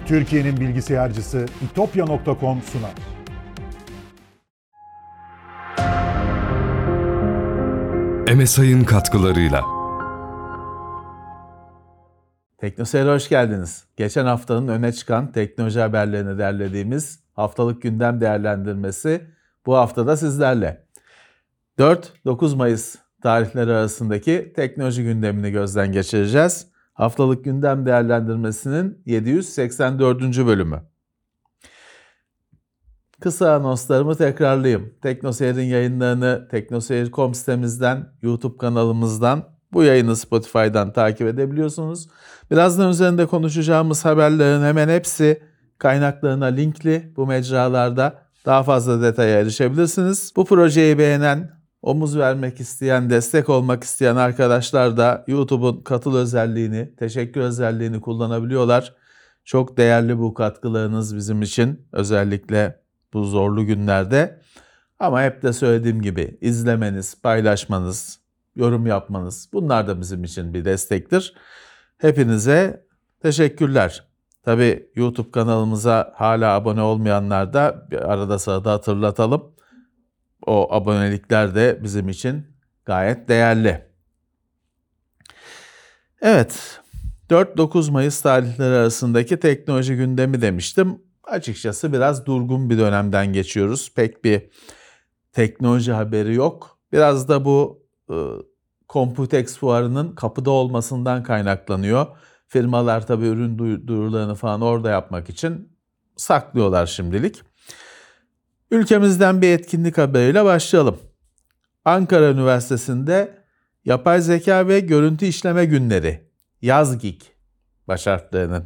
Türkiye'nin bilgisayarcısı itopya.com sunar. MSI'ın katkılarıyla. Teknoseyir'e hoş geldiniz. Geçen haftanın öne çıkan teknoloji haberlerini derlediğimiz haftalık gündem değerlendirmesi bu haftada sizlerle. 4-9 Mayıs tarihleri arasındaki teknoloji gündemini gözden geçireceğiz. Haftalık gündem değerlendirmesinin 784. bölümü. Kısa anonslarımı tekrarlayayım. Teknoseyir'in yayınlarını teknoseyir.com sitemizden, YouTube kanalımızdan, bu yayını Spotify'dan takip edebiliyorsunuz. Birazdan üzerinde konuşacağımız haberlerin hemen hepsi kaynaklarına linkli. Bu mecralarda daha fazla detaya erişebilirsiniz. Bu projeyi beğenen, omuz vermek isteyen, destek olmak isteyen arkadaşlar da YouTube'un katıl özelliğini, teşekkür özelliğini kullanabiliyorlar. Çok değerli bu katkılarınız bizim için, özellikle bu zorlu günlerde. Ama hep de söylediğim gibi izlemeniz, paylaşmanız, yorum yapmanız, bunlar da bizim için bir destektir. Hepinize teşekkürler. Tabii YouTube kanalımıza hala abone olmayanlar da bir arada sırada hatırlatalım. O abonelikler de bizim için gayet değerli. Evet, 4-9 Mayıs tarihleri arasındaki teknoloji gündemi demiştim. Açıkçası biraz durgun bir dönemden geçiyoruz. Pek bir teknoloji haberi yok. Biraz da bu Computex fuarının kapıda olmasından kaynaklanıyor. Firmalar tabii ürün duyurularını falan orada yapmak için saklıyorlar şimdilik. Ülkemizden bir etkinlik haberiyle başlayalım. Ankara Üniversitesi'nde Yapay Zeka ve Görüntü İşleme Günleri, YAZGİK baş harflerinin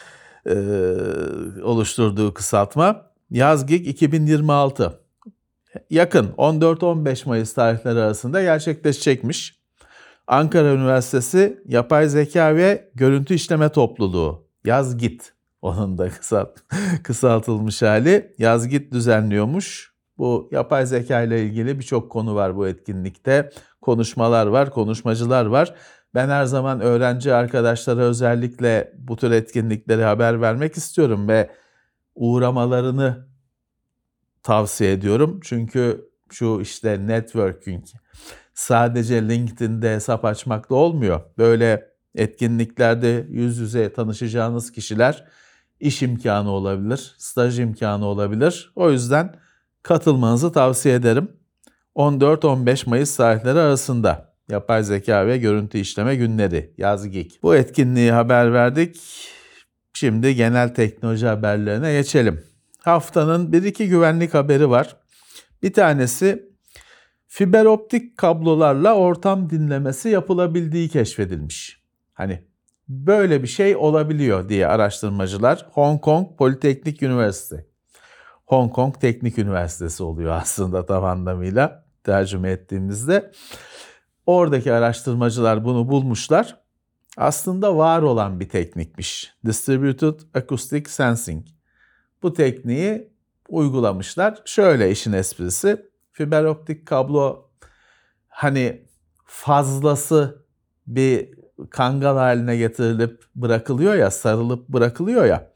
oluşturduğu kısaltma, YAZGİK 2026. Yakın 14-15 Mayıs tarihleri arasında gerçekleşecekmiş. Ankara Üniversitesi Yapay Zeka ve Görüntü İşleme Topluluğu, YAZGİT, onun da kısaltılmış hali, YAZGİT düzenliyormuş. Bu yapay zeka ile ilgili birçok konu var bu etkinlikte. Konuşmalar var, konuşmacılar var. Ben her zaman öğrenci arkadaşlara özellikle bu tür etkinliklere haber vermek istiyorum ve uğramalarını tavsiye ediyorum. Çünkü şu işte networking sadece LinkedIn'de hesap açmakla olmuyor. Böyle etkinliklerde yüz yüze tanışacağınız kişiler iş imkanı olabilir, staj imkanı olabilir. O yüzden katılmanızı tavsiye ederim. 14-15 Mayıs tarihleri arasında Yapay Zeka ve Görüntü İşleme Günleri, YAZGİK. Bu etkinliği haber verdik. Şimdi genel teknoloji haberlerine geçelim. Haftanın 1-2 güvenlik haberi var. Bir tanesi fiber optik kablolarla ortam dinlemesi yapılabildiği keşfedilmiş. Hani böyle bir şey olabiliyor diye araştırmacılar Hong Kong Politeknik Üniversitesi. Hong Kong Teknik Üniversitesi oluyor aslında tam anlamıyla tercüme ettiğimizde. Oradaki araştırmacılar bunu bulmuşlar. Aslında var olan bir teknikmiş. Distributed Acoustic Sensing. Bu tekniği uygulamışlar. Şöyle işin esprisi. Fiber optik kablo hani fazlası bir kangal haline getirilip bırakılıyor ya, sarılıp bırakılıyor ya.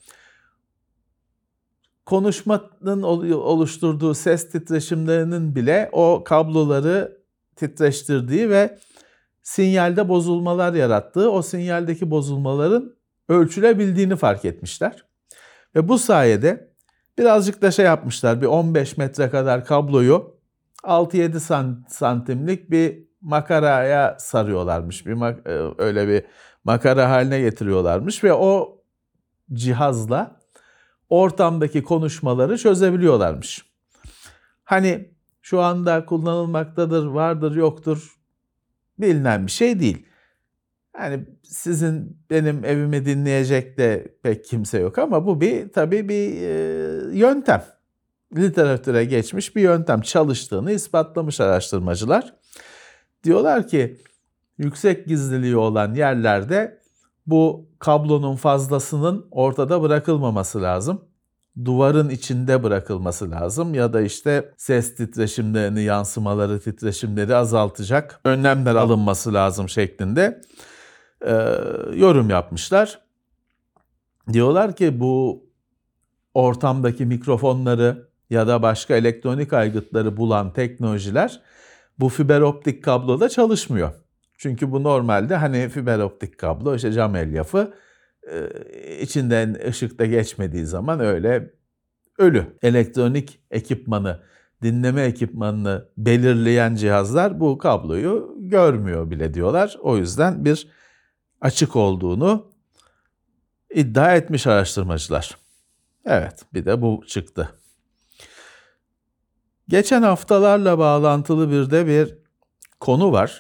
Konuşmanın oluşturduğu ses titreşimlerinin bile o kabloları titreştirdiği ve sinyalde bozulmalar yarattığı, o sinyaldeki bozulmaların ölçülebildiğini fark etmişler. Ve bu sayede birazcık da yapmışlar, bir 15 metre kadar kabloyu 6-7 santimlik bir makaraya sarıyorlarmış. Öyle bir makara haline getiriyorlarmış ve o cihazla ortamdaki konuşmaları çözebiliyorlarmış. Hani şu anda kullanılmaktadır, vardır, yoktur bilinen bir şey değil. Yani sizin benim evimi dinleyecek de pek kimse yok ama bu tabii bir yöntem. Literatüre geçmiş bir yöntem, çalıştığını ispatlamış araştırmacılar. Diyorlar ki yüksek gizliliği olan yerlerde bu kablonun fazlasının ortada bırakılmaması lazım. Duvarın içinde bırakılması lazım ya da işte ses titreşimlerini, yansımaları, titreşimleri azaltacak önlemler alınması lazım şeklinde yorum yapmışlar. Diyorlar ki bu ortamdaki mikrofonları ya da başka elektronik aygıtları bulan teknolojiler bu fiber optik kabloda çalışmıyor. Çünkü bu normalde hani fiber optik kablo işte cam elyafı içinden ışık da geçmediği zaman öyle ölü. Elektronik ekipmanı, dinleme ekipmanını belirleyen cihazlar bu kabloyu görmüyor bile diyorlar. O yüzden bir açık olduğunu iddia etmiş araştırmacılar. Evet, bir de bu çıktı. Geçen haftalarla bağlantılı bir konu var.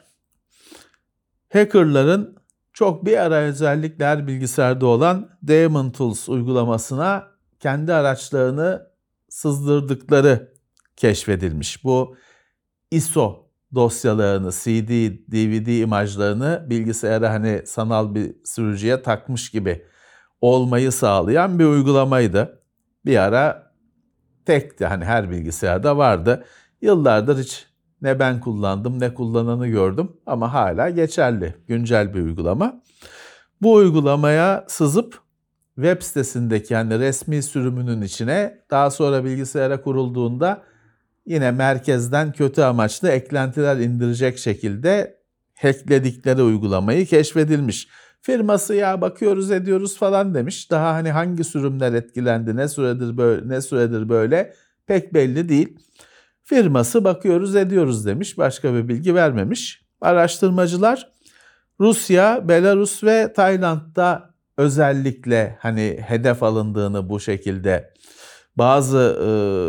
Hackerların çok bir ara özellikle her bilgisayarda olan Daemon Tools uygulamasına kendi araçlarını sızdırdıkları keşfedilmiş. Bu ISO dosyalarını, CD, DVD imajlarını bilgisayara hani sanal bir sürücüye takmış gibi olmayı sağlayan bir uygulamaydı. Bir ara tekti, hani her bilgisayarda vardı. Yıllardır hiç ne ben kullandım ne kullananı gördüm ama hala geçerli, güncel bir uygulama. Bu uygulamaya sızıp web sitesindeki yani resmi sürümünün içine daha sonra bilgisayara kurulduğunda yine merkezden kötü amaçlı eklentiler indirecek şekilde hackledikleri uygulamayı keşfedilmiş. Firması ya bakıyoruz ediyoruz falan demiş. Daha hani hangi sürümler etkilendi, ne süredir böyle pek belli değil. Firması bakıyoruz ediyoruz demiş. Başka bir bilgi vermemiş. Araştırmacılar Rusya, Belarus ve Tayland'da özellikle hani hedef alındığını bu şekilde bazı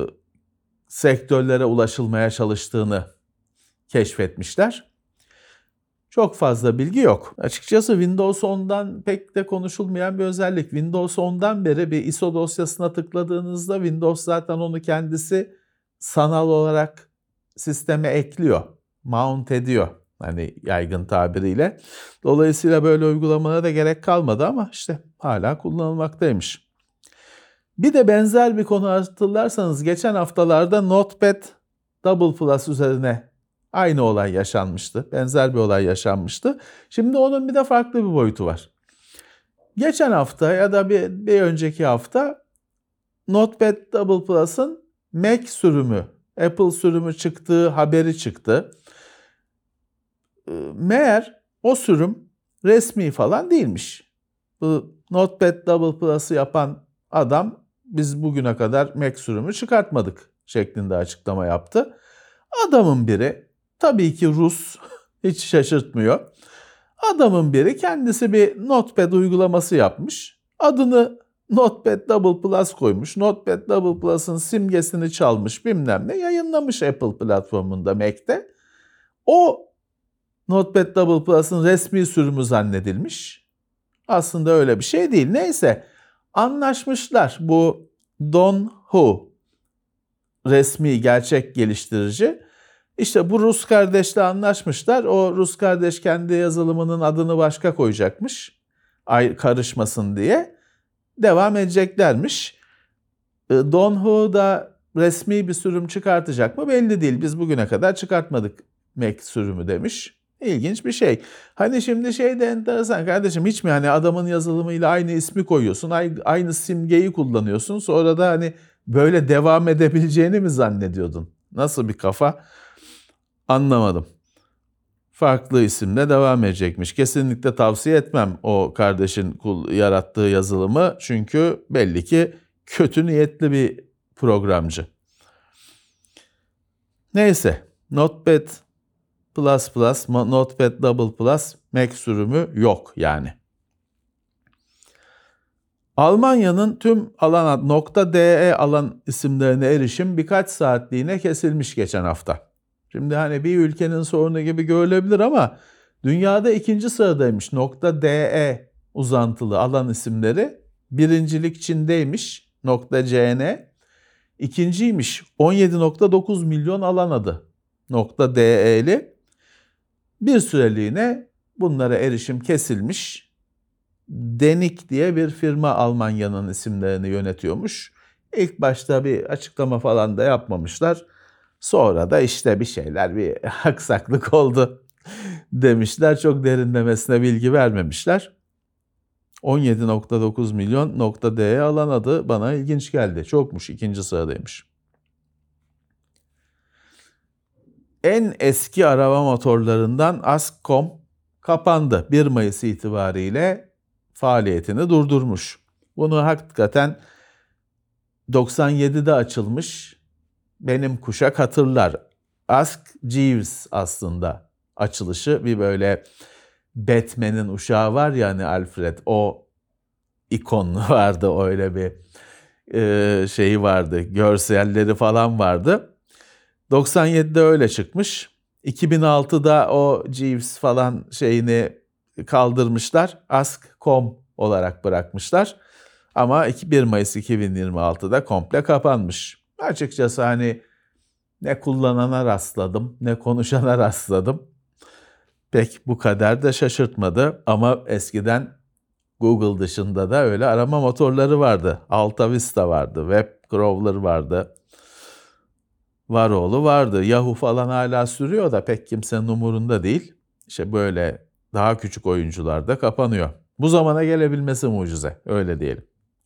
sektörlere ulaşılmaya çalıştığını keşfetmişler. Çok fazla bilgi yok. Açıkçası Windows 10'dan pek de konuşulmayan bir özellik. Windows 10'dan beri bir ISO dosyasına tıkladığınızda Windows zaten onu kendisi sanal olarak sisteme ekliyor, mount ediyor. Hani yaygın tabiriyle. Dolayısıyla böyle uygulamalara da gerek kalmadı ama işte hala kullanılmaktaymış. Bir de benzer bir konu hatırlarsanız geçen haftalarda Notepad Double Plus üzerine aynı olay yaşanmıştı. Benzer bir olay yaşanmıştı. Şimdi onun bir de farklı bir boyutu var. Geçen hafta ya da bir önceki hafta Notepad Double Plus'ın Mac sürümü, Apple sürümü çıktığı haberi çıktı. Meğer o sürüm resmi falan değilmiş. Bu Notepad Double Plus'ı yapan adam biz bugüne kadar Mac sürümü çıkartmadık şeklinde açıklama yaptı. Adamın biri tabii ki Rus, hiç şaşırtmıyor. Adamın biri kendisi bir Notepad uygulaması yapmış. Adını Notepad Double Plus koymuş. Notepad Double Plus'ın simgesini çalmış bilmem ne yayınlamış Apple platformunda Mac'te. O Notepad Double Plus'ın resmi sürümü zannedilmiş. Aslında öyle bir şey değil. Neyse anlaşmışlar. Bu Don Hu resmi gerçek geliştirici. İşte bu Rus kardeşle anlaşmışlar. O Rus kardeş kendi yazılımının adını başka koyacakmış. Karışmasın diye. Devam edeceklermiş. Don Hu da resmi bir sürüm çıkartacak mı belli değil. Biz bugüne kadar çıkartmadık Mac sürümü demiş. İlginç bir şey. Hani şimdi şey de enteresan kardeşim, hiç mi hani adamın yazılımıyla aynı ismi koyuyorsun, aynı simgeyi kullanıyorsun, sonra da hani böyle devam edebileceğini mi zannediyordun? Nasıl bir kafa? Anlamadım. Farklı isimle devam edecekmiş. Kesinlikle tavsiye etmem o kardeşin yarattığı yazılımı. Çünkü belli ki kötü niyetli bir programcı. Neyse, Notepad Plus, Notepad Double Plus Mac sürümü yok yani. Almanya'nın tüm alan .de alan isimlerine erişim birkaç saatliğine kesilmiş geçen hafta. Şimdi hani bir ülkenin sorunu gibi görülebilir ama dünyada 2. sıradaymış .de uzantılı alan isimleri. Birincilik Çin'deymiş .cn. İkinciymiş 17.9 milyon alan adı .de'li. Bir süreliğine bunlara erişim kesilmiş. Denik diye bir firma Almanya'nın isimlerini yönetiyormuş. İlk başta bir açıklama falan da yapmamışlar. Sonra da işte bir aksaklık oldu demişler. Çok derinlemesine bilgi vermemişler. 17.9 milyon .d'ye alan adı bana ilginç geldi. Çokmuş, ikinci sıradaymış. En eski arama motorlarından Ask.com kapandı. 1 Mayıs itibariyle faaliyetini durdurmuş. Bunu hakikaten 97'de açılmış. Benim kuşak hatırlar. Ask Jeeves aslında açılışı. Bir böyle Batman'in uşağı var ya hani Alfred, o ikon vardı, öyle bir şeyi vardı, görselleri falan vardı. 97'de öyle çıkmış. 2006'da o Jeeves falan şeyini kaldırmışlar. Ask.com olarak bırakmışlar. Ama 1 Mayıs 2026'da komple kapanmış. Açıkçası hani ne kullanana rastladım, ne konuşana rastladım. Pek bu kadar da şaşırtmadı. Ama eskiden Google dışında da öyle arama motorları vardı. Alta Vista vardı, WebCrawler vardı. Varoğlu vardı. Yahoo falan hala sürüyor da pek kimsenin umurunda değil. İşte böyle daha küçük oyuncular da kapanıyor. Bu zamana gelebilmesi mucize, öyle diyelim.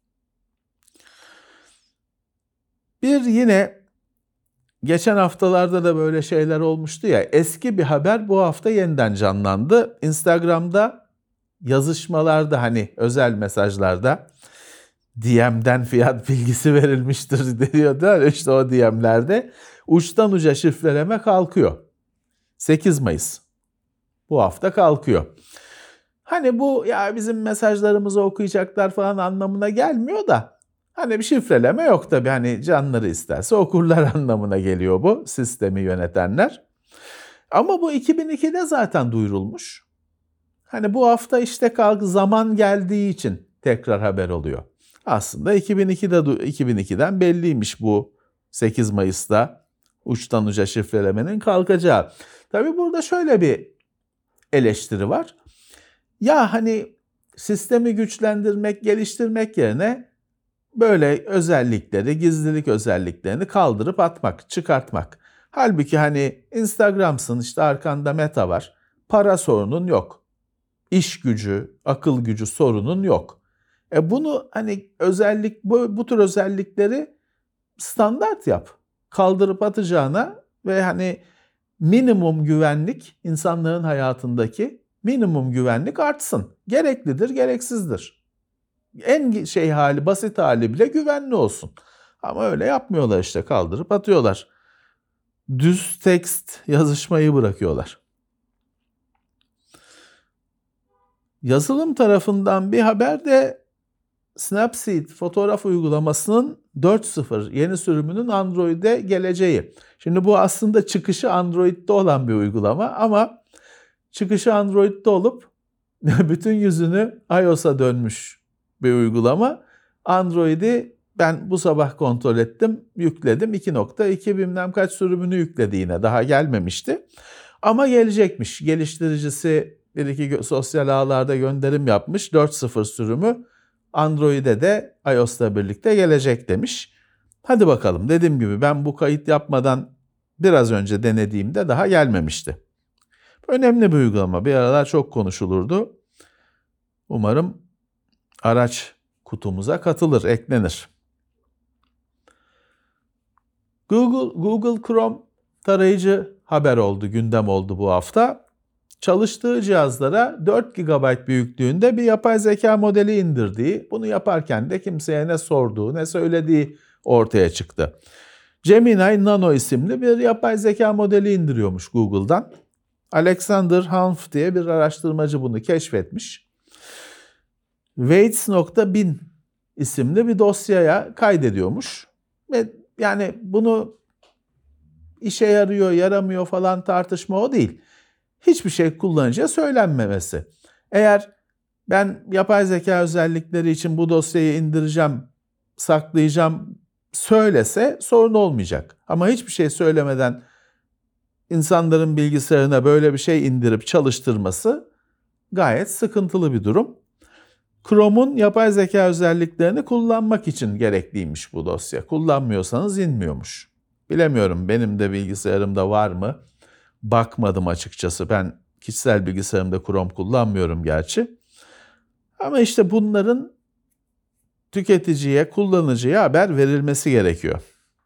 Bir yine geçen haftalarda da böyle şeyler olmuştu ya, eski bir haber bu hafta yeniden canlandı. Instagram'da yazışmalarda, hani özel mesajlarda DM'den fiyat bilgisi verilmiştir diyordu. İşte o DM'lerde uçtan uca şifreleme kalkıyor. 8 Mayıs. Bu hafta kalkıyor. Hani bu ya bizim mesajlarımızı okuyacaklar falan anlamına gelmiyor da hani bir şifreleme yok tabii. Hani canları isterse okurlar anlamına geliyor bu sistemi yönetenler. Ama bu 2002'de zaten duyurulmuş. Hani bu hafta işte zaman geldiği için tekrar haber oluyor. Aslında 2002'den belliymiş bu 8 Mayıs'ta uçtan uca şifrelemenin kalkacağı. Tabii burada şöyle bir eleştiri var. Ya hani sistemi güçlendirmek, geliştirmek yerine böyle özellikleri, gizlilik özelliklerini kaldırıp atmak, çıkartmak. Halbuki hani Instagram'sın, işte arkanda Meta var. Para sorunun yok. İş gücü, akıl gücü sorunun yok. Bunu hani bu tür özellikleri standart yap. Kaldırıp atacağına ve hani minimum güvenlik, insanların hayatındaki minimum güvenlik artsın. Gereklidir, gereksizdir. En basit hali bile güvenli olsun. Ama öyle yapmıyorlar, işte kaldırıp atıyorlar. Düz tekst yazışmayı bırakıyorlar. Yazılım tarafından bir haber de Snapseed fotoğraf uygulamasının 4.0 yeni sürümünün Android'e geleceği. Şimdi bu aslında çıkışı Android'de olan bir uygulama ama çıkışı Android'de olup bütün yüzünü iOS'a dönmüş bir uygulama. Android'i ben bu sabah kontrol ettim, yükledim. 2.2 bilmem kaç sürümünü yükledi yine. Daha gelmemişti. Ama gelecekmiş. Geliştiricisi bir iki sosyal ağlarda gönderim yapmış. 4.0 sürümü Android'e de iOS'la birlikte gelecek demiş. Hadi bakalım, dediğim gibi ben bu kayıt yapmadan biraz önce denediğimde daha gelmemişti. Önemli bir uygulama. Bir aralar çok konuşulurdu. Umarım araç kutumuza katılır, eklenir. Google Chrome tarayıcı haber oldu, gündem oldu bu hafta. Çalıştığı cihazlara 4 GB büyüklüğünde bir yapay zeka modeli indirdiği, bunu yaparken de kimseye ne sorduğu, ne söylediği ortaya çıktı. Gemini Nano isimli bir yapay zeka modeli indiriyormuş Google'dan. Alexander Hanf diye bir araştırmacı bunu keşfetmiş. Weights.bin isimli bir dosyaya kaydediyormuş. Ve yani bunu işe yarıyor, yaramıyor falan tartışma o değil. Hiçbir şey kullanıcıya söylenmemesi. Eğer ben yapay zeka özellikleri için bu dosyayı indireceğim, saklayacağım söylese sorun olmayacak. Ama hiçbir şey söylemeden insanların bilgisayarına böyle bir şey indirip çalıştırması gayet sıkıntılı bir durum. Chrome'un yapay zeka özelliklerini kullanmak için gerekliymiş bu dosya. Kullanmıyorsanız inmiyormuş. Bilemiyorum, benim de bilgisayarımda var mı? Bakmadım açıkçası. Ben kişisel bilgisayarımda Chrome kullanmıyorum gerçi. Ama işte bunların tüketiciye, kullanıcıya haber verilmesi gerekiyor.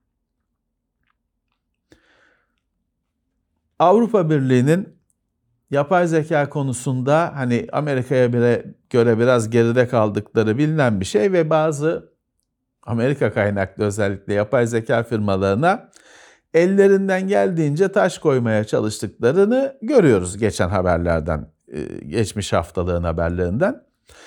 Avrupa Birliği'nin yapay zeka konusunda hani Amerika'ya göre biraz geride kaldıkları bilinen bir şey ve bazı Amerika kaynaklı özellikle yapay zeka firmalarına ellerinden geldiğince taş koymaya çalıştıklarını görüyoruz geçen haberlerden, geçmiş haftalığın haberlerinden.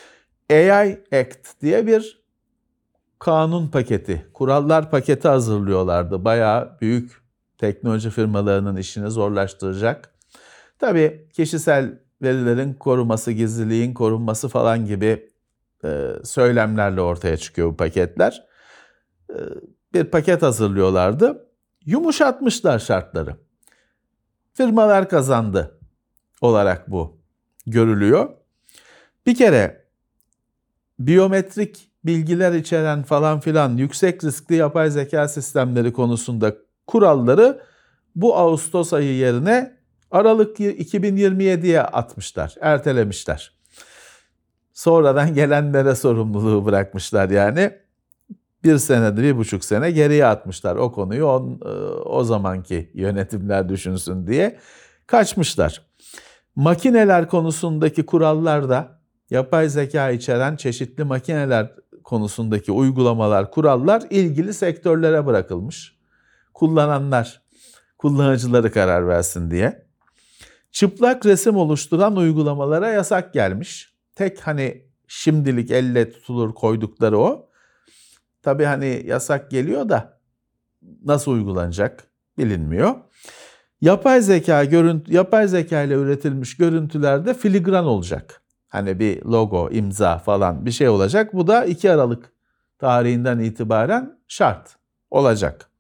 AI Act diye bir kanun paketi, kurallar paketi hazırlıyorlardı. Bayağı büyük teknoloji firmalarının işini zorlaştıracak. Tabii kişisel verilerin korunması, gizliliğin korunması falan gibi söylemlerle ortaya çıkıyor bu paketler. Bir paket hazırlıyorlardı. Yumuşatmışlar şartları. Firmalar kazandı olarak bu görülüyor. Bir kere biyometrik bilgiler içeren falan filan yüksek riskli yapay zeka sistemleri konusunda kuralları bu Ağustos ayı yerine Aralık 2027'ye atmışlar, ertelemişler. Sonradan gelenlere sorumluluğu bırakmışlar yani. 1,5 sene geriye atmışlar o konuyu o zamanki yönetimler düşünsün diye kaçmışlar. Makineler konusundaki kurallar da yapay zeka içeren çeşitli makineler konusundaki uygulamalar, kurallar ilgili sektörlere bırakılmış. Kullanıcıları karar versin diye. Çıplak resim oluşturan uygulamalara yasak gelmiş. Tek hani şimdilik elle tutulur koydukları o. Tabii hani yasak geliyor da nasıl uygulanacak bilinmiyor. Yapay zeka ile üretilmiş görüntülerde filigran olacak. Hani bir logo, imza falan bir şey olacak. Bu da 2 Aralık tarihinden itibaren şart olacak.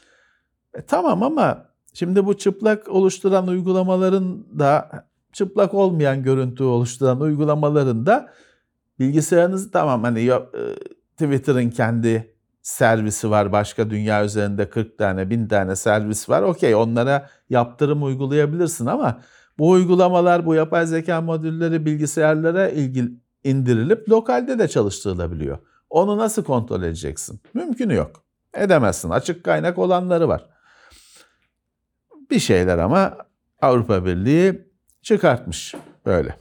Tamam ama şimdi bu çıplak oluşturan uygulamaların da çıplak olmayan görüntü oluşturan uygulamaların da bilgisayarınız tamam hani Twitter'ın kendi servisi var. Başka dünya üzerinde 40 tane, 1000 tane servis var. Okey onlara yaptırım uygulayabilirsin ama bu uygulamalar, bu yapay zeka modülleri bilgisayarlara indirilip lokalde de çalıştırılabiliyor. Onu nasıl kontrol edeceksin? Mümkünü yok. Edemezsin. Açık kaynak olanları var. Bir şeyler ama Avrupa Birliği çıkartmış böyle.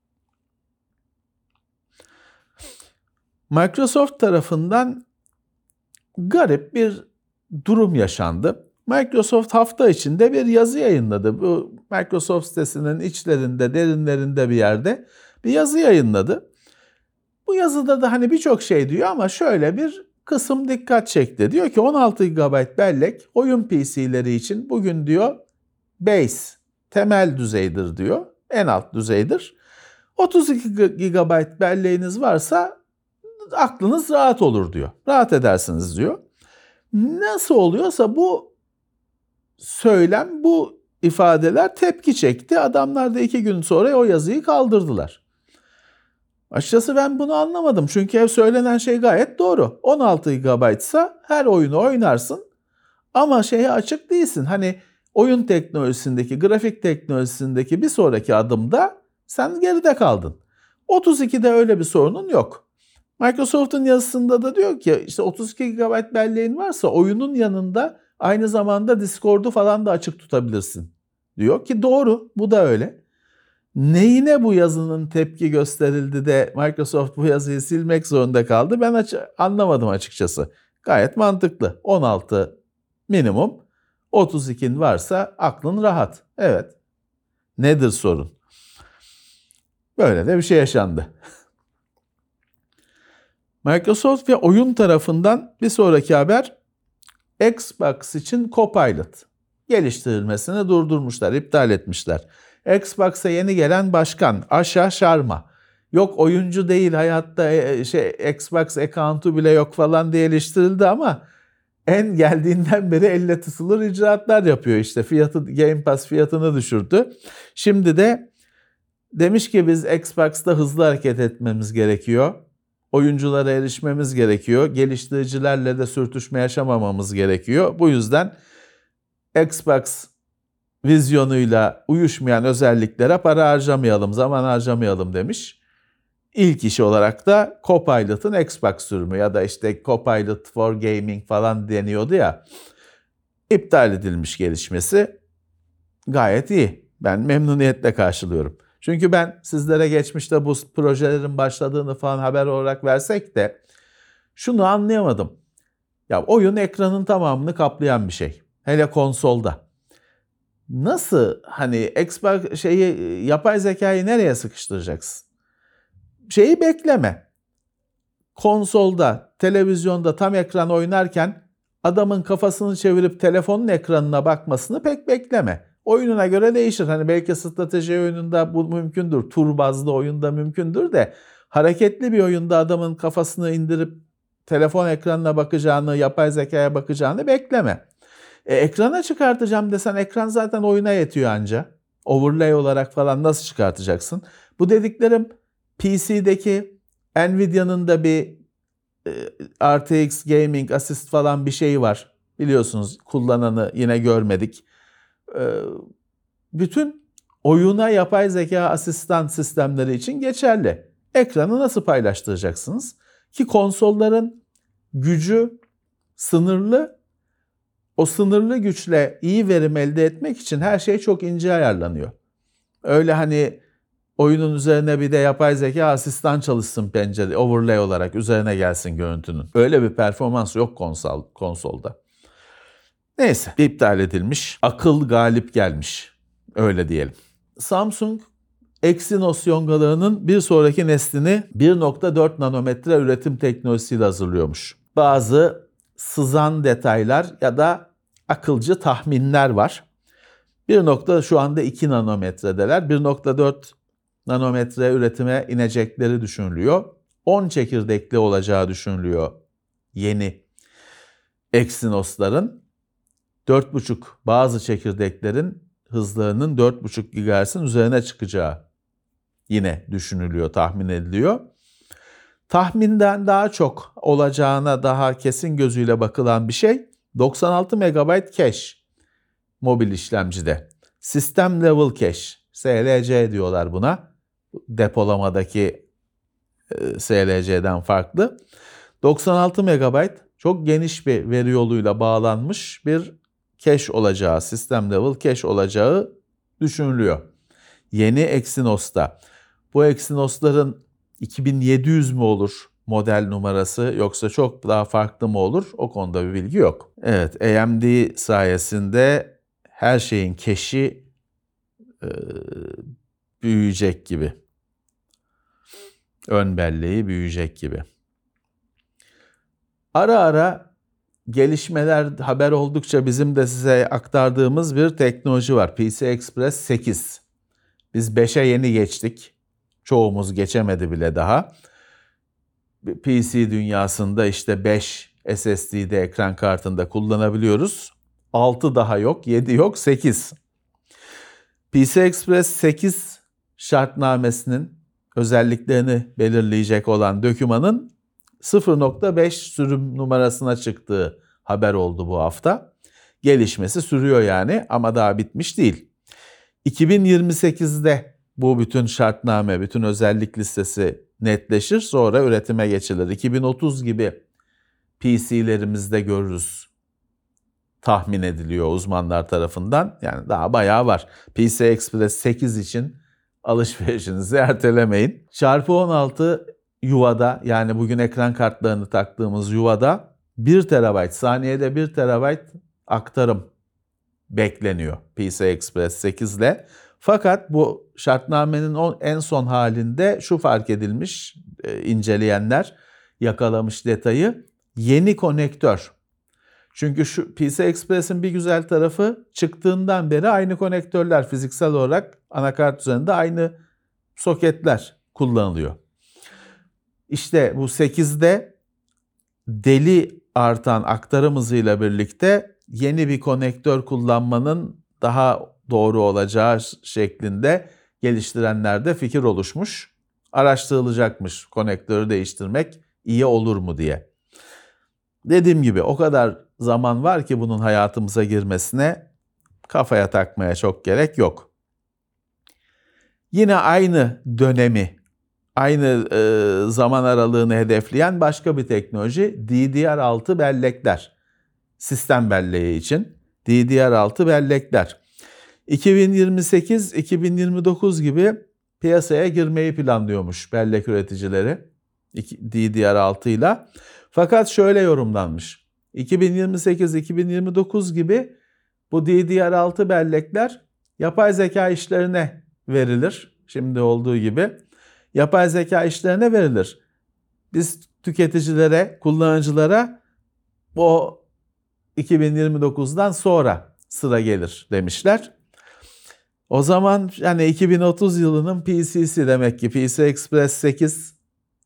Microsoft tarafından garip bir durum yaşandı. Microsoft hafta içinde bir yazı yayınladı. Bu Microsoft sitesinin içlerinde, derinlerinde bir yerde bir yazı yayınladı. Bu yazıda da hani birçok şey diyor ama şöyle bir kısım dikkat çekti. Diyor ki 16 GB bellek oyun PC'leri için bugün diyor base, temel düzeydir diyor. En alt düzeydir. 32 GB belleğiniz varsa aklınız rahat olur diyor. Rahat edersiniz diyor. Nasıl oluyorsa bu söylem, bu ifadeler tepki çekti. Adamlar da 2 gün sonra o yazıyı kaldırdılar. Açıkçası ben bunu anlamadım. Çünkü hep söylenen şey gayet doğru. 16 GB ise her oyunu oynarsın ama şeye açık değilsin. Hani oyun teknolojisindeki, grafik teknolojisindeki bir sonraki adımda sen geride kaldın. 32'de öyle bir sorunun yok. Microsoft'un yazısında da diyor ki işte 32 GB belleğin varsa oyunun yanında aynı zamanda Discord'u falan da açık tutabilirsin diyor ki doğru, bu da öyle. Neyine bu yazının tepki gösterildi de Microsoft bu yazıyı silmek zorunda kaldı ben anlamadım açıkçası. Gayet mantıklı. 16 minimum, 32'in varsa aklın rahat. Evet. Nedir sorun? Böyle de bir şey yaşandı. Microsoft ve oyun tarafından bir sonraki haber Xbox için Copilot geliştirilmesini durdurmuşlar, iptal etmişler. Xbox'a yeni gelen başkan Asha Sharma yok oyuncu değil hayatta Xbox account'u bile yok falan diye eleştirildi ama en geldiğinden beri elle tutulur icraatlar yapıyor işte Game Pass fiyatını düşürdü. Şimdi de demiş ki biz Xbox'ta hızlı hareket etmemiz gerekiyor. Oyunculara erişmemiz gerekiyor. Geliştiricilerle de sürtüşme yaşamamamız gerekiyor. Bu yüzden Xbox vizyonuyla uyuşmayan özelliklere para harcamayalım, zaman harcamayalım demiş. İlk işi olarak da Copilot'ın Xbox sürümü ya da işte Copilot for Gaming falan deniyordu ya. İptal edilmiş gelişmesi gayet iyi. Ben memnuniyetle karşılıyorum. Çünkü ben sizlere geçmişte bu projelerin başladığını falan haber olarak versek de şunu anlayamadım. Ya oyun ekranın tamamını kaplayan bir şey. Hele konsolda. Nasıl hani Xbox yapay zekayı nereye sıkıştıracaksın? Şeyi bekleme. Konsolda, televizyonda tam ekran oynarken adamın kafasını çevirip telefonun ekranına bakmasını pek bekleme. Oyununa göre değişir. Hani belki strateji oyununda bu mümkündür. Tur bazlı oyunda mümkündür de hareketli bir oyunda adamın kafasını indirip telefon ekranına bakacağını, yapay zekaya bakacağını bekleme. Ekrana çıkartacağım desen ekran zaten oyuna yetiyor anca. Overlay olarak falan nasıl çıkartacaksın? Bu dediklerim PC'deki Nvidia'nın da bir RTX Gaming Assist falan bir şeyi var. Biliyorsunuz kullananı yine görmedik. Bütün oyuna yapay zeka asistan sistemleri için geçerli. Ekranı nasıl paylaştıracaksınız? Ki konsolların gücü sınırlı. O sınırlı güçle iyi verim elde etmek için her şey çok ince ayarlanıyor. Öyle hani oyunun üzerine bir de yapay zeka asistan çalışsın pencere, overlay olarak üzerine gelsin görüntünün. Öyle bir performans yok konsolda. Neyse, iptal edilmiş. Akıl galip gelmiş. Öyle diyelim. Samsung Exynos yongalarının bir sonraki neslini 1.4 nanometre üretim teknolojisiyle hazırlıyormuş. Bazı sızan detaylar ya da akılcı tahminler var. Şu anda 2 nanometredeler. 1.4 nanometre üretime inecekleri düşünülüyor. 10 çekirdekli olacağı düşünülüyor yeni Exynos'ların. 4.5 bazı çekirdeklerin hızlarının 4.5 GHz'in üzerine çıkacağı yine düşünülüyor, tahmin ediliyor. Tahminden daha çok olacağına daha kesin gözüyle bakılan bir şey 96 MB cache mobil işlemcide. System Level Cache, SLC diyorlar buna. Depolamadaki SLC'den farklı. 96 MB çok geniş bir veri yoluyla bağlanmış bir cache olacağı, System Level Cache olacağı düşünülüyor. Yeni Exynos'ta. Bu Exynos'ların 2700 mü olur model numarası yoksa çok daha farklı mı olur? O konuda bir bilgi yok. Evet, AMD sayesinde her şeyin cache'i büyüyecek gibi. Ön belleği büyüyecek gibi. Ara ara gelişmeler haber oldukça bizim de size aktardığımız bir teknoloji var. PCI Express 8. Biz 5'e yeni geçtik. Çoğumuz geçemedi bile daha. PC dünyasında işte 5 SSD'de ekran kartında kullanabiliyoruz. 6 daha yok, 7 yok, 8. PCI Express 8 şartnamesinin özelliklerini belirleyecek olan dokümanın 0.5 sürüm numarasına çıktığı haber oldu bu hafta. Gelişmesi sürüyor yani ama daha bitmiş değil. 2028'de bu bütün şartname, bütün özellik listesi netleşir, sonra üretime geçilir. 2030 gibi PC'lerimizde görürüz. Tahmin ediliyor uzmanlar tarafından. Yani daha bayağı var. PCI Express 8 için alışverişinizi ertelemeyin. Çarpı 16 yuvada, yani bugün ekran kartlarını taktığımız yuvada 1 TB, saniyede 1 TB aktarım bekleniyor PCI Express 8 ile. Fakat bu şartnamenin en son halinde şu fark edilmiş, inceleyenler yakalamış detayı, yeni konektör. Çünkü şu PCI Express'in bir güzel tarafı, çıktığından beri aynı konektörler, fiziksel olarak anakart üzerinde aynı soketler kullanılıyor. İşte bu 8'de deli artan aktarım hızıyla birlikte yeni bir konektör kullanmanın daha doğru olacağı şeklinde geliştirenlerde fikir oluşmuş. Araştırılacakmış konektörü değiştirmek iyi olur mu diye. Dediğim gibi o kadar zaman var ki bunun hayatımıza girmesine, kafaya takmaya çok gerek yok. Yine aynı dönemi aynı zaman aralığını hedefleyen başka bir teknoloji DDR6 bellekler. Sistem belleği için DDR6 bellekler. 2028-2029 gibi piyasaya girmeyi planlıyormuş bellek üreticileri DDR6 ile. Fakat şöyle yorumlanmış. 2028-2029 gibi bu DDR6 bellekler yapay zeka işlerine verilir. Şimdi olduğu gibi yapay zeka işlerine verilir. Biz tüketicilere, kullanıcılara o 2029'dan sonra sıra gelir demişler. O zaman yani 2030 yılının PC'si demek ki PCI Express 8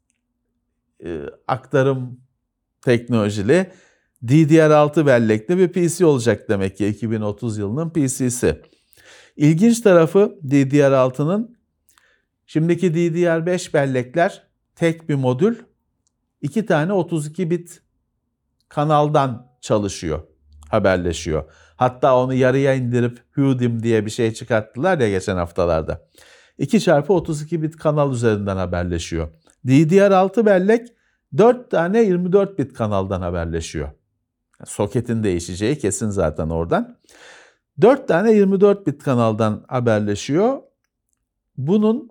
aktarım teknolojili DDR6 bellekli bir PC olacak demek ki 2030 yılının PC'si. İlginç tarafı DDR6'nın şimdiki DDR5 bellekler tek bir modül 2 tane 32 bit kanaldan çalışıyor, haberleşiyor. Hatta onu yarıya indirip HUDIM diye bir şey çıkarttılar ya geçen haftalarda. 2x32 bit kanal üzerinden haberleşiyor. DDR6 bellek 4 tane 24 bit kanaldan haberleşiyor. Soketin değişeceği kesin zaten oradan. 4 tane 24 bit kanaldan haberleşiyor. Bunun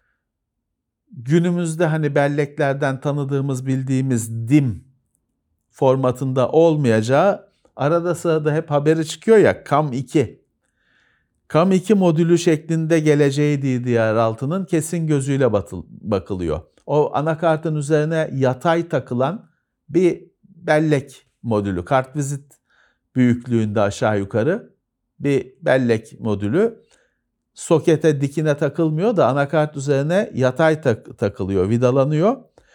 günümüzde hani belleklerden tanıdığımız, bildiğimiz DIM formatında olmayacağı arada sırada hep haberi çıkıyor ya CAM2. CAM2 modülü şeklinde geleceği DDR6'nın kesin gözüyle bakılıyor. O anakartın üzerine yatay takılan bir bellek modülü. Kartvizit büyüklüğünde aşağı yukarı bir bellek modülü. Sokete dikine takılmıyor da anakart üzerine yatay takılıyor, vidalanıyor.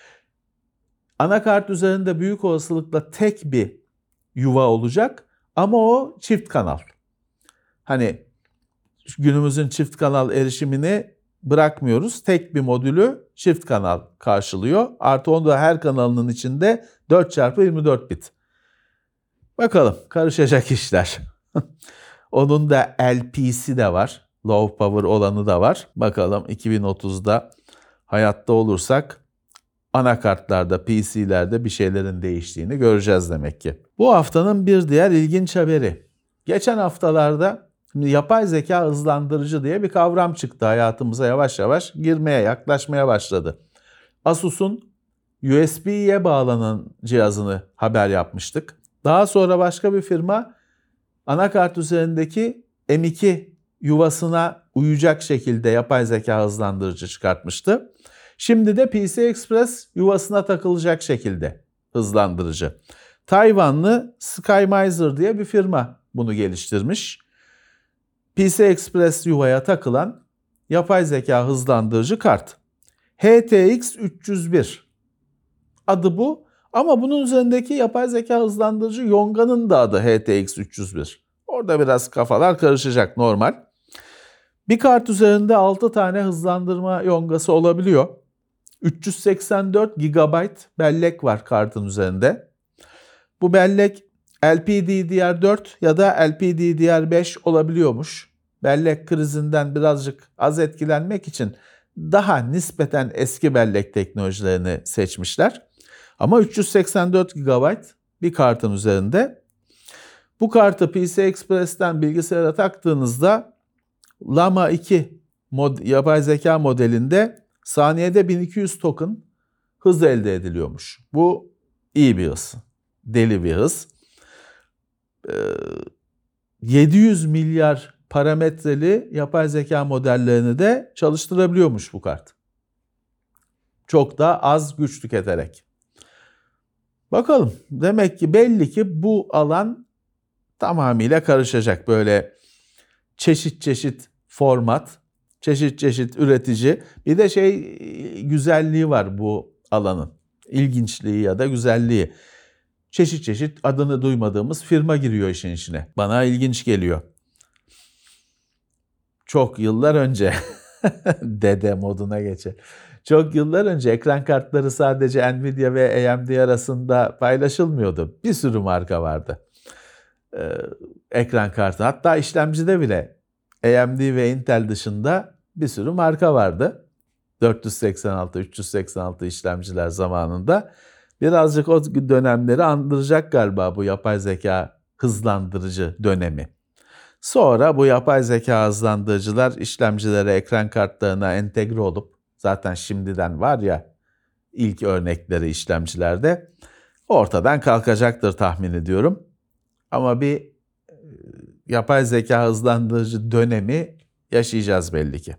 Anakart üzerinde büyük olasılıkla tek bir yuva olacak ama o çift kanal. Hani günümüzün çift kanal erişimini bırakmıyoruz. Tek bir modülü çift kanal karşılıyor. Artı onda her kanalının içinde 4x24 bit. Bakalım karışacak işler. Onun da LP'si de var. Low power olanı da var. Bakalım 2030'da hayatta olursak anakartlarda, PC'lerde bir şeylerin değiştiğini göreceğiz demek ki. Bu haftanın bir diğer ilginç haberi. Geçen haftalarda yapay zeka hızlandırıcı diye bir kavram çıktı hayatımıza yavaş yavaş girmeye, yaklaşmaya başladı. Asus'un USB'ye bağlanan cihazını haber yapmıştık. Daha sonra başka bir firma anakart üzerindeki M2 yuvasına uyacak şekilde yapay zeka hızlandırıcı çıkartmıştı. Şimdi de PCI Express yuvasına takılacak şekilde hızlandırıcı. Tayvanlı SkyMiser diye bir firma bunu geliştirmiş. PCI Express yuvaya takılan yapay zeka hızlandırıcı kart. HTX 301 adı bu ama bunun üzerindeki yapay zeka hızlandırıcı yonganın da adı HTX 301. Orada biraz kafalar karışacak normal. Bir kart üzerinde 6 tane hızlandırma yongası olabiliyor. 384 GB bellek var kartın üzerinde. Bu bellek LPDDR4 ya da LPDDR5 olabiliyormuş. Bellek krizinden birazcık az etkilenmek için daha nispeten eski bellek teknolojilerini seçmişler. Ama 384 GB bir kartın üzerinde. Bu kartı PCI Express'ten bilgisayara taktığınızda Llama 2 yapay zeka modelinde saniyede 1200 token hız elde ediliyormuş. Bu iyi bir hız. Deli bir hız. 700 milyar parametreli yapay zeka modellerini de çalıştırabiliyormuş bu kart. Çok da az güç tüketerek. Bakalım. Demek ki belli ki bu alan tamamıyla karışacak. Böyle çeşit çeşit format, çeşit çeşit üretici. Bir de güzelliği var bu alanın. İlginçliği ya da güzelliği. Çeşit çeşit adını duymadığımız firma giriyor işin içine. Bana ilginç geliyor. Çok yıllar önce dede moduna geçer. Çok yıllar önce ekran kartları sadece Nvidia ve AMD arasında paylaşılmıyordu. Bir sürü marka vardı. Ekran kartı. Hatta işlemcide bile AMD ve Intel dışında bir sürü marka vardı. 486, 386 işlemciler zamanında. Birazcık o dönemleri andıracak galiba bu yapay zeka hızlandırıcı dönemi. Sonra bu yapay zeka hızlandırıcılar işlemcilere, ekran kartlarına entegre olup, zaten şimdiden var ya ilk örnekleri işlemcilerde, ortadan kalkacaktır tahmin ediyorum. Ama bir yapay zeka hızlandırıcı dönemi yaşayacağız belli ki.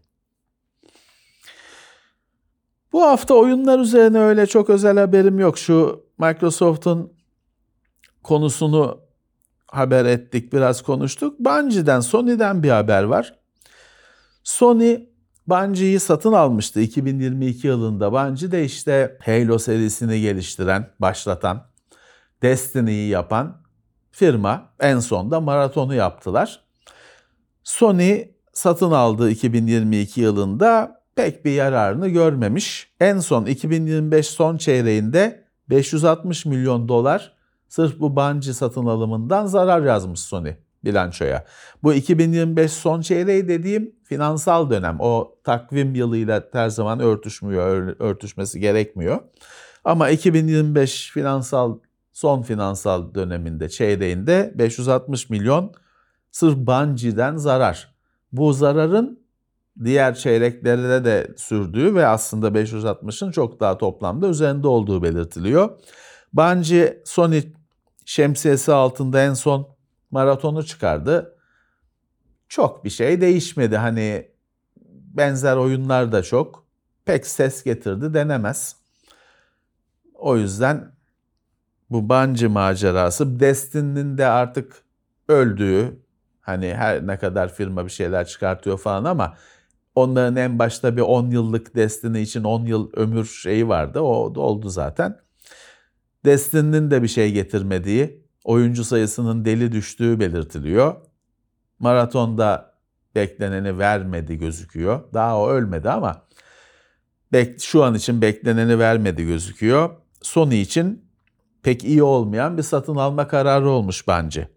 Bu hafta oyunlar üzerine öyle çok özel haberim yok. Şu Microsoft'un konusunu haber ettik, biraz konuştuk. Bungie'den, Sony'den bir haber var. Sony Bungie'yi satın almıştı 2022 yılında. Bungie de işte Halo serisini geliştiren, başlatan, Destiny'yi yapan firma. En son da Marathon'u yaptılar. Sony satın aldı 2022 yılında, pek bir yararını görmemiş. En son 2025 son çeyreğinde 560 milyon dolar sırf bu Bungie satın alımından zarar yazmış Sony bilançoya. Bu 2025 son çeyreği dediğim finansal dönem. O takvim yılıyla her zaman örtüşmesi gerekmiyor. Ama 2025 son finansal döneminde, çeyreğinde 560 milyon sırf Bungie'den zarar. Bu zararın diğer çeyreklerde de sürdüğü ve aslında 560'ın çok daha toplamda üzerinde olduğu belirtiliyor. Bungie Sony şemsiyesi altında en son Marathon'u çıkardı. Çok bir şey değişmedi. Hani benzer oyunlar da çok. Pek ses getirdi denemez. O yüzden bu Bungie macerası, Destiny'nin de artık öldüğü, hani her ne kadar firma bir şeyler çıkartıyor falan ama onların en başta bir 10 yıllık Destiny için 10 yıl ömür şeyi vardı. O da oldu zaten. Destiny'nin de bir şey getirmediği, oyuncu sayısının deli düştüğü belirtiliyor. Marathon'da bekleneni vermedi gözüküyor. Daha o ölmedi ama şu an için bekleneni vermedi gözüküyor. Sony için pek iyi olmayan bir satın alma kararı olmuş Bungie.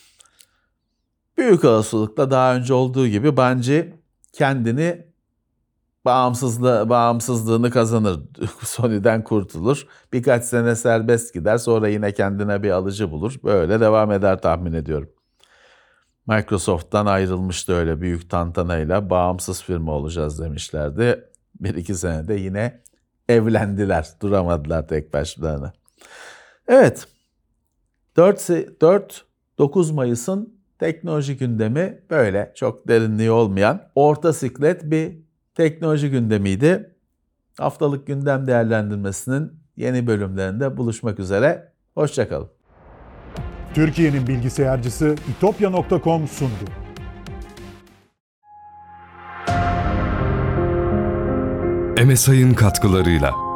Büyük olasılıkla daha önce olduğu gibi Bungie kendini bağımsızlığını kazanır. Sony'den kurtulur. Birkaç sene serbest gider. Sonra yine kendine bir alıcı bulur. Böyle devam eder tahmin ediyorum. Microsoft'tan ayrılmıştı öyle büyük tantanayla. Bağımsız firma olacağız demişlerdi. 1-2 senede yine evlendiler. Duramadılar tek başlarına. Evet. 4-9 Mayıs'ın teknoloji gündemi böyle çok derinliği olmayan orta siklet bir teknoloji gündemiydi. Haftalık gündem değerlendirmesinin yeni bölümlerinde buluşmak üzere. Hoşça kalın. Türkiye'nin bilgisayarcısı itopya.com sundu. MSI'ın katkılarıyla